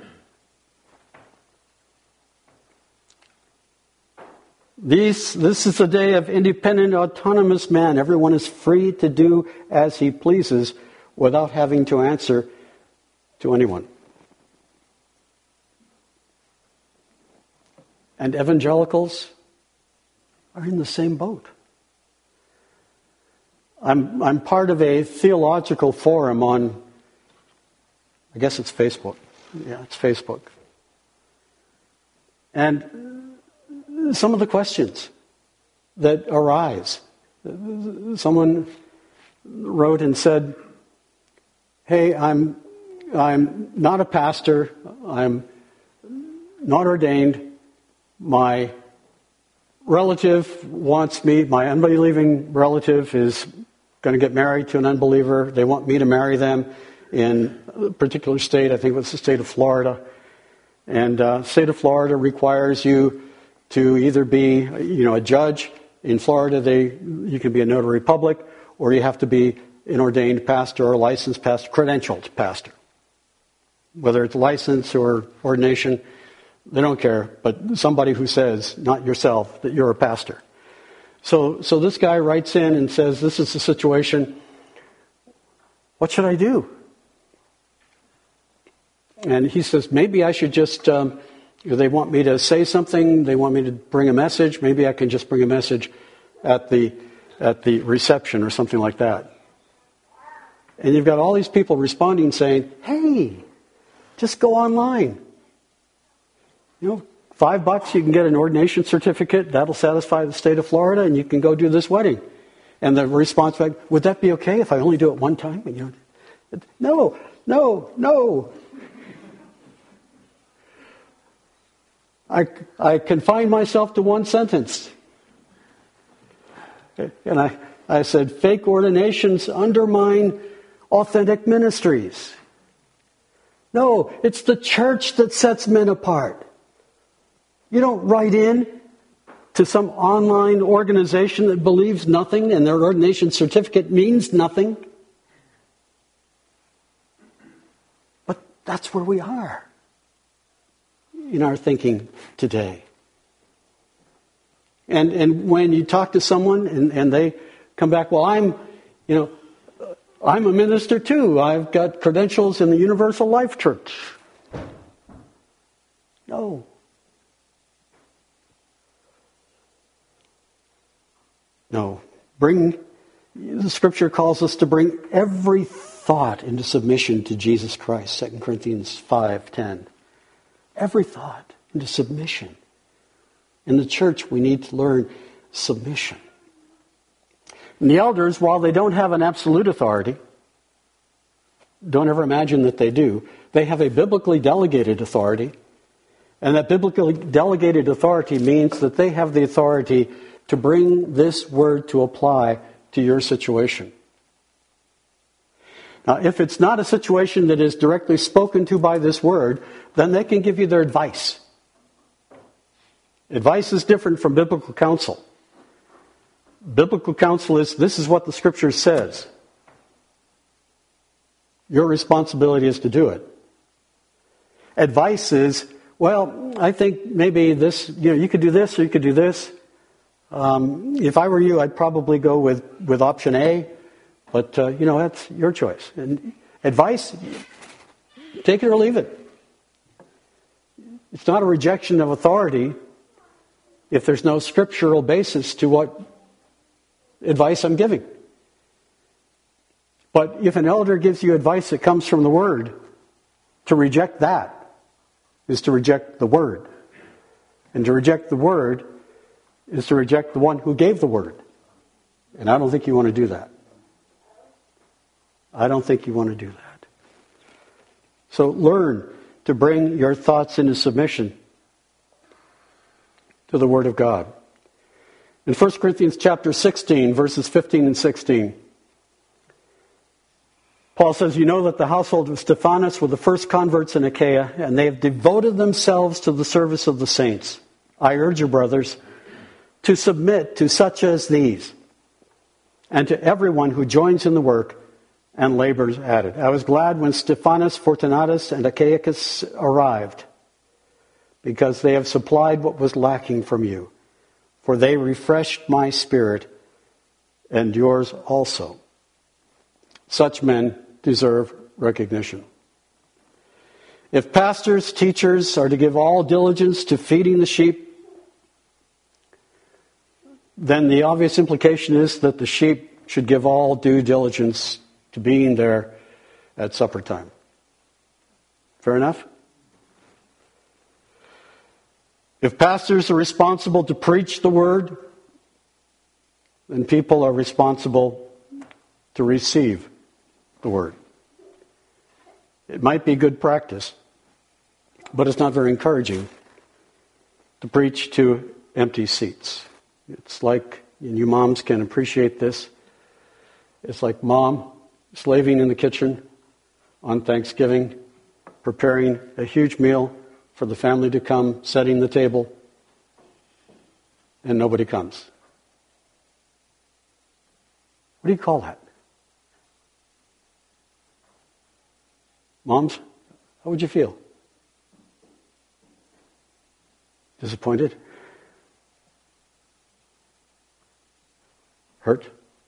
These, this is a day of independent, autonomous man. Everyone is free to do as he pleases without having to answer to anyone. And evangelicals are in the same boat. I'm, I'm part of a theological forum on, I guess it's Facebook. Yeah, it's Facebook. And some of the questions that arise. Someone wrote and said, hey, I'm, I'm not a pastor. I'm not ordained. My relative wants me, my unbelieving relative is going to get married to an unbeliever. They want me to marry them in a particular state. I think it was the state of Florida. And uh, the state of Florida requires you to either be, you know, a judge. In Florida, they you can be a notary public, or you have to be an ordained pastor or a licensed pastor, credentialed pastor. Whether it's license or ordination, they don't care, but somebody who says, not yourself, that you're a pastor. So, so this guy writes in and says, this is the situation. What should I do? And he says, maybe I should just, um, they want me to say something, they want me to bring a message, maybe I can just bring a message at the, at the reception or something like that. And you've got all these people responding saying, hey, just go online. You know, five bucks, you can get an ordination certificate. That'll satisfy the state of Florida, and you can go do this wedding. And the response back, would that be okay if I only do it one time? And you know, no, no, no. I, I confine myself to one sentence. And I, I said, fake ordinations undermine authentic ministries. No, it's the church that sets men apart. You don't write in to some online organization that believes nothing and their ordination certificate means nothing. But that's where we are in our thinking today. And and when you talk to someone and, and they come back, well, I'm, you know, I'm a minister too. I've got credentials in the Universal Life Church. No. No. Bring, the Scripture calls us to bring every thought into submission to Jesus Christ, Second Corinthians five ten. Every thought into submission. In the church, we need to learn submission. And the elders, while they don't have an absolute authority, don't ever imagine that they do, they have a biblically delegated authority. And that biblically delegated authority means that they have the authority to bring this word to apply to your situation. Now, if it's not a situation that is directly spoken to by this word, then they can give you their advice. Advice is different from biblical counsel. Biblical counsel is, this is what the Scripture says. Your responsibility is to do it. Advice is, well, I think maybe this, you know, you could do this or you could do this. Um, if I were you, I'd probably go with, with option A, but, uh, you know, that's your choice. And advice, take it or leave it. It's not a rejection of authority if there's no scriptural basis to what advice I'm giving. But if an elder gives you advice that comes from the Word, to reject that is to reject the Word. And to reject the Word is to reject the one who gave the Word. And I don't think you want to do that. I don't think you want to do that. So learn to bring your thoughts into submission to the Word of God. In First Corinthians chapter sixteen, verses fifteen and sixteen, Paul says, you know that the household of Stephanas were the first converts in Achaia, and they have devoted themselves to the service of the saints. I urge you, brothers, to submit to such as these, and to everyone who joins in the work and labors at it. I was glad when Stephanas, Fortunatus, and Achaicus arrived, because they have supplied what was lacking from you, for they refreshed my spirit and yours also. Such men deserve recognition. If pastors, teachers are to give all diligence to feeding the sheep, then the obvious implication is that the sheep should give all due diligence to being there at supper time. Fair enough? If pastors are responsible to preach the word, then people are responsible to receive the word. It might be good practice, but it's not very encouraging to preach to empty seats. It's like, and you moms can appreciate this, it's like mom slaving in the kitchen on Thanksgiving, preparing a huge meal for the family to come, setting the table, and nobody comes. What do you call that? Moms, how would you feel? Disappointed? Hurt?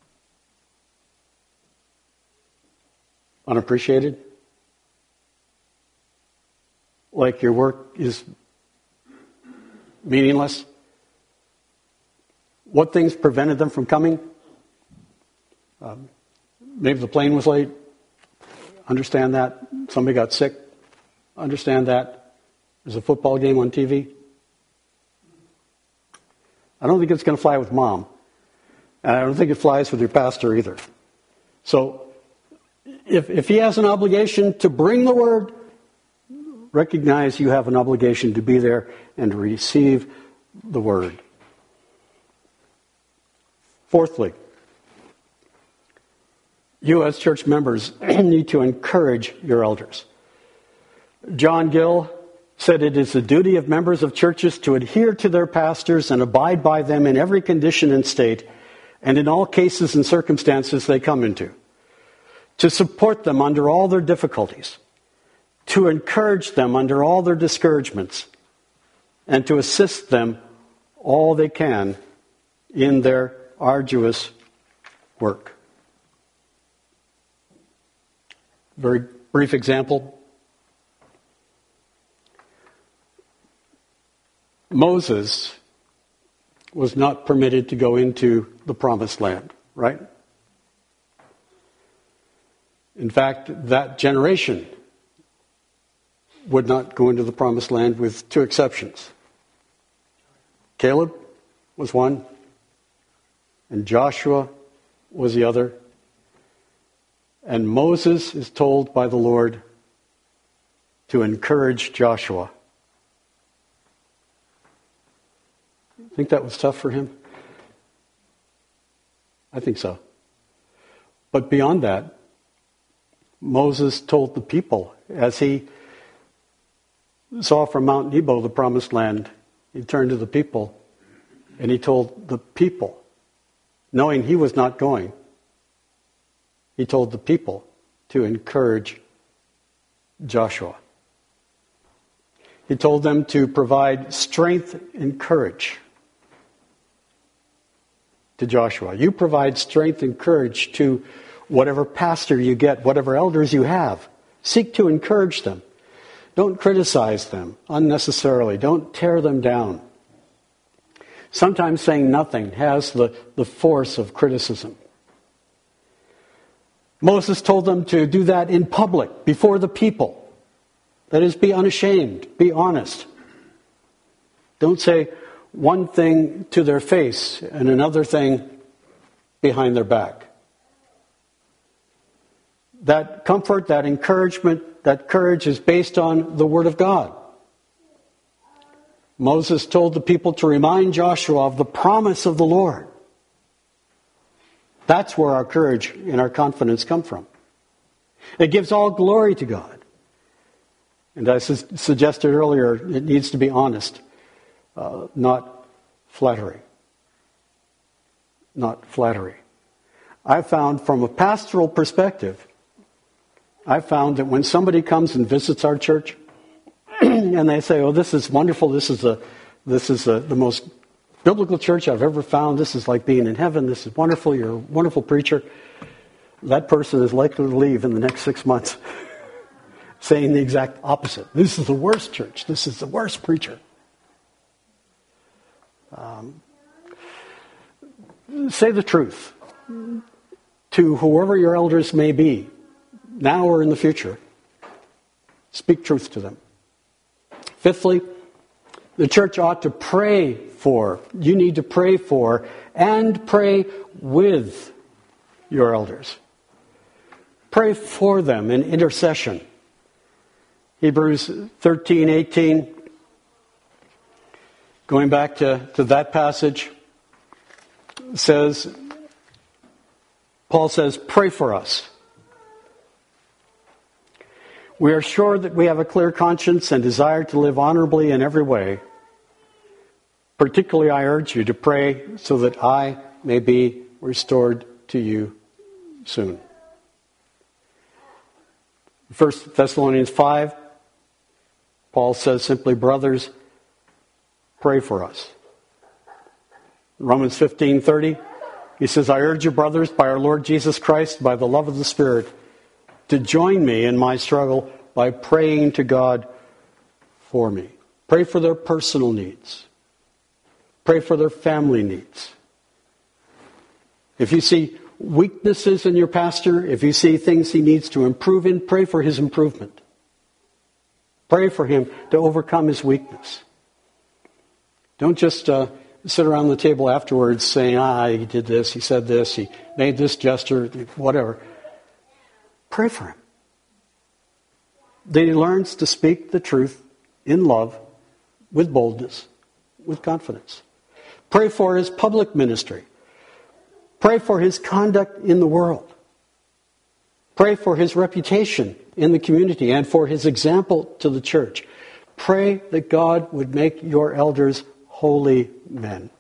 Unappreciated? Like your work is meaningless? What things prevented them from coming? Um, maybe the plane was late. Understand that. Somebody got sick. Understand that. There's a football game on T V. I don't think it's going to fly with mom. And I don't think it flies with your pastor either. So, if, if he has an obligation to bring the word, recognize you have an obligation to be there and to receive the word. Fourthly, you as church members need to encourage your elders. John Gill said it is the duty of members of churches to adhere to their pastors and abide by them in every condition and state, and in all cases and circumstances they come into, to support them under all their difficulties, to encourage them under all their discouragements, and to assist them all they can in their arduous work. Very brief example. Moses was not permitted to go into the promised land, right? In fact, that generation would not go into the promised land with two exceptions. Caleb was one, and Joshua was the other. And Moses is told by the Lord to encourage Joshua. Think that was tough for him? I think so. But beyond that, Moses told the people, as he saw from Mount Nebo the promised land, he turned to the people and he told the people, knowing he was not going, he told the people to encourage Joshua. He told them to provide strength and courage to Joshua. You provide strength and courage to whatever pastor you get, whatever elders you have. Seek to encourage them. Don't criticize them unnecessarily. Don't tear them down. Sometimes saying nothing has the, the force of criticism. Moses told them to do that in public, before the people. That is, be unashamed, be honest. Don't say one thing to their face and another thing behind their back. That comfort, that encouragement, that courage is based on the Word of God. Moses told the people to remind Joshua of the promise of the Lord. That's where our courage and our confidence come from. It gives all glory to God. And as I su- suggested earlier, it needs to be honest, uh, not flattery. not flattery. I found from a pastoral perspective, I found that when somebody comes and visits our church and they say, oh, this is wonderful, this is, a, this is a, the most biblical church I've ever found, this is like being in heaven, this is wonderful, you're a wonderful preacher, that person is likely to leave in the next six months saying the exact opposite. This is the worst church, this is the worst preacher. Um, say the truth to whoever your elders may be, now or in the future. Speak truth to them. Fifthly, the church ought to pray for, you need to pray for, and pray with your elders. Pray for them in intercession. Hebrews thirteen eighteen, going back to, to that passage, says, Paul says, pray for us. We are sure that we have a clear conscience and desire to live honorably in every way. Particularly, I urge you to pray so that I may be restored to you soon. First Thessalonians five, Paul says simply, brothers, pray for us. Romans fifteen thirty, he says, I urge you, brothers, by our Lord Jesus Christ, by the love of the Spirit, to join me in my struggle by praying to God for me. Pray for their personal needs. Pray for their family needs. If you see weaknesses in your pastor, if you see things he needs to improve in, pray for his improvement. Pray for him to overcome his weakness. Don't just uh, sit around the table afterwards saying, ah, he did this, he said this, he made this gesture, whatever. Pray for him. That he learns to speak the truth in love, with boldness, with confidence. Pray for his public ministry. Pray for his conduct in the world. Pray for his reputation in the community and for his example to the church. Pray that God would make your elders holy men.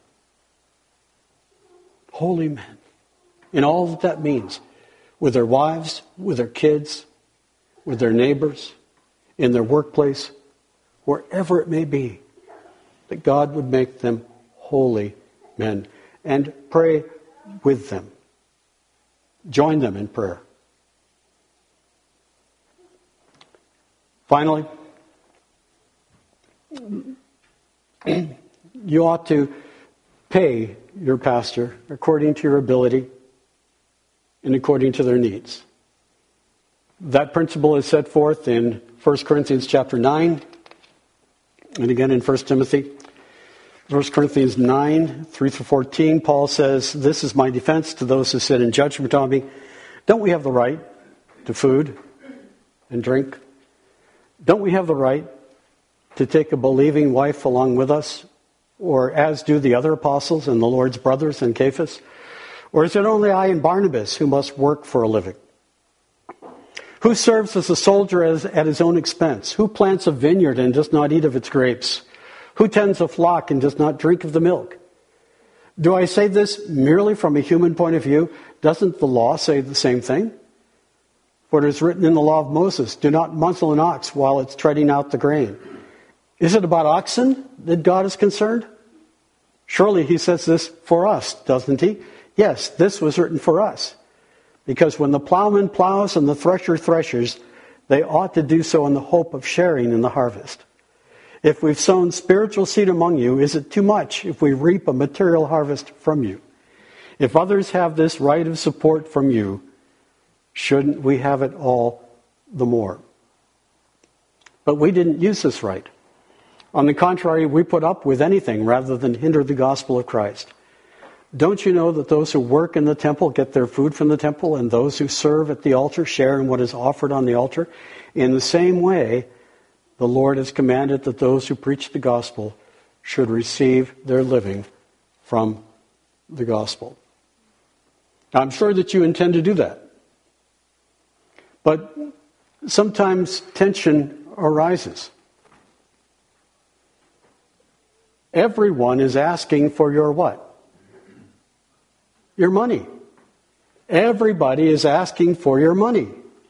Holy men. In all that that means. With their wives, with their kids, with their neighbors, in their workplace, wherever it may be, that God would make them holy men. And pray with them. Join them in prayer. Finally, you ought to pay your pastor according to your ability and according to their needs. That principle is set forth in First Corinthians chapter nine, and again in First Timothy. First Corinthians nine, three through fourteen, Paul says, this is my defense to those who sit in judgment on me. Don't we have the right to food and drink? Don't we have the right to take a believing wife along with us? Or as do the other apostles and the Lord's brothers and Cephas? Or is it only I and Barnabas who must work for a living? Who serves as a soldier as, at his own expense? Who plants a vineyard and does not eat of its grapes? Who tends a flock and does not drink of the milk? Do I say this merely from a human point of view? Doesn't the law say the same thing? For it is written in the law of Moses, do not muzzle an ox while it's treading out the grain. Is it about oxen that God is concerned? Surely he says this for us, doesn't he? Yes, this was written for us. Because when the plowman plows and the thresher threshes, they ought to do so in the hope of sharing in the harvest. If we've sown spiritual seed among you, is it too much if we reap a material harvest from you? If others have this right of support from you, shouldn't we have it all the more? But we didn't use this right. On the contrary, we put up with anything rather than hinder the gospel of Christ. Don't you know that those who work in the temple get their food from the temple, and those who serve at the altar share in what is offered on the altar? In the same way, the Lord has commanded that those who preach the gospel should receive their living from the gospel. Now, I'm sure that you intend to do that. But sometimes tension arises. Everyone is asking for your what? your money. Everybody is asking for your money.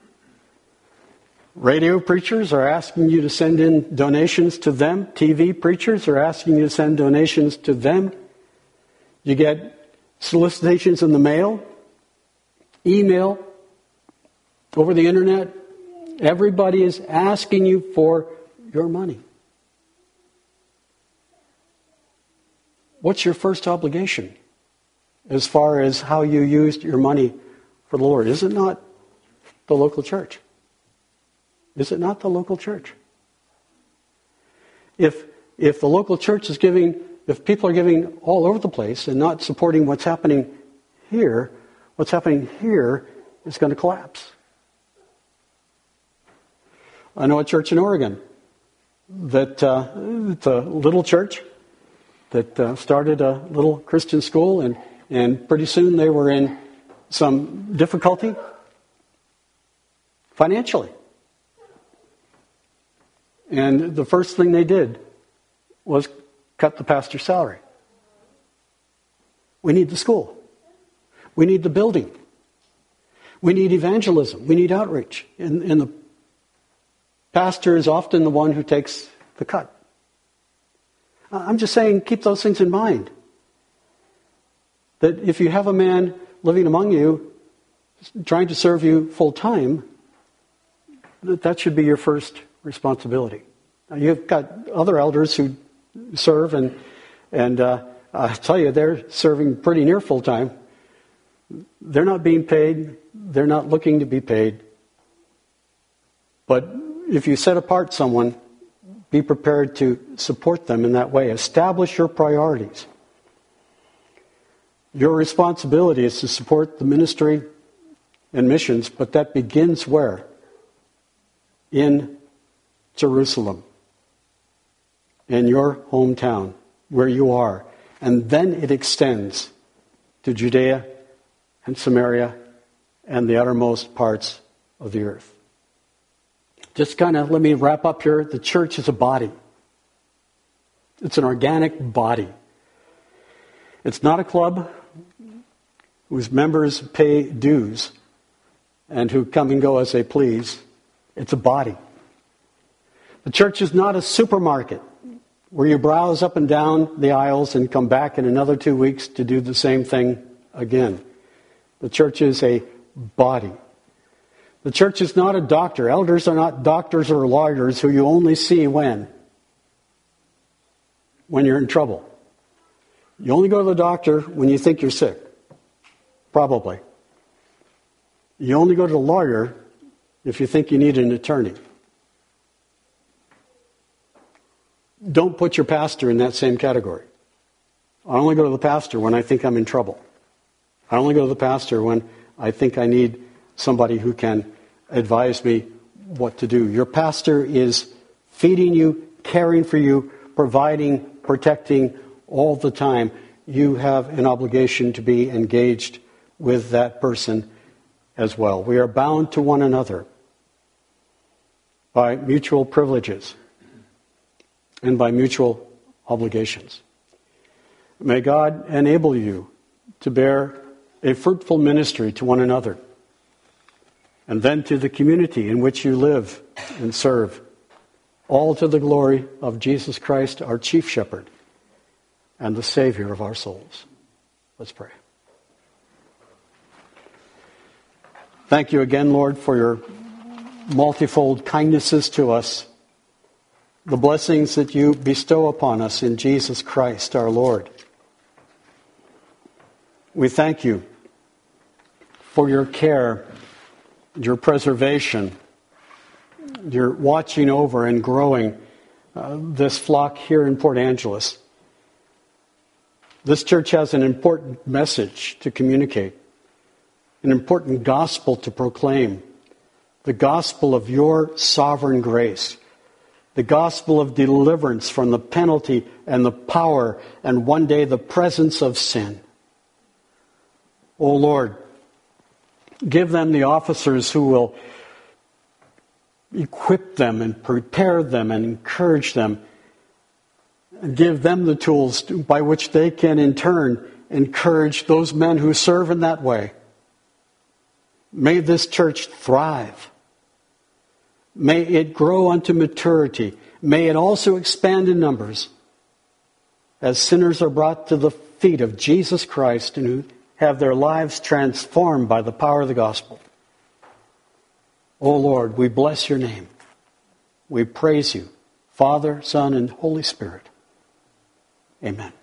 Radio preachers are asking you to send in donations to them. T V preachers are asking you to send donations to them. You get solicitations in the mail, email, over the internet. Everybody is asking you for your money. What's your first obligation as far as how you used your money for the Lord? Is it not the local church? Is it not the local church? If if the local church is giving, if people are giving all over the place and not supporting what's happening here, what's happening here is going to collapse. I know a church in Oregon that uh, it's a little church that uh, started a little Christian school, and, and pretty soon they were in some difficulty financially. And the first thing they did was cut the pastor's salary. We need the school. We need the building. We need evangelism. We need outreach. And, and the pastor is often the one who takes the cut. I'm just saying, keep those things in mind. That if you have a man living among you, trying to serve you full time, that that should be your first responsibility. Now, you've got other elders who serve, and and uh, I tell you, they're serving pretty near full time. They're not being paid. They're not looking to be paid. But if you set apart someone, be prepared to support them in that way. Establish your priorities. Your responsibility is to support the ministry and missions, but that begins where? In Jerusalem. In your hometown, where you are. And then it extends to Judea and Samaria and the uttermost parts of the earth. Just kind of let me wrap up here. The church is a body. It's an organic body. It's not a club whose members pay dues and who come and go as they please. It's a body. The church is not a supermarket where you browse up and down the aisles and come back in another two weeks to do the same thing again. The church is a body. The church is not a doctor. Elders are not doctors or lawyers who you only see when? When you're in trouble. You only go to the doctor when you think you're sick. Probably. You only go to the lawyer if you think you need an attorney. Don't put your pastor in that same category. I only go to the pastor when I think I'm in trouble. I only go to the pastor when I think I need somebody who can advise me what to do. Your pastor is feeding you, caring for you, providing, protecting all the time. You have an obligation to be engaged with that person as well. We are bound to one another by mutual privileges and by mutual obligations. May God enable you to bear a fruitful ministry to one another, and then to the community in which you live and serve, all to the glory of Jesus Christ, our chief shepherd and the Savior of our souls. Let's pray. Thank you again, Lord, for your multifold kindnesses to us, the blessings that you bestow upon us in Jesus Christ, our Lord. We thank you for your care, your preservation, your watching over and growing uh, this flock here in Port Angeles. This church has an important message to communicate, an important gospel to proclaim, the gospel of your sovereign grace, the gospel of deliverance from the penalty and the power and one day the presence of sin. O Lord, give them the officers who will equip them and prepare them and encourage them, and give them the tools to, by which they can in turn encourage those men who serve in that way. May this church thrive. May it grow unto maturity. May it also expand in numbers as sinners are brought to the feet of Jesus Christ and who have their lives transformed by the power of the gospel. O Lord, we bless your name. We praise you, Father, Son, and Holy Spirit. Amen.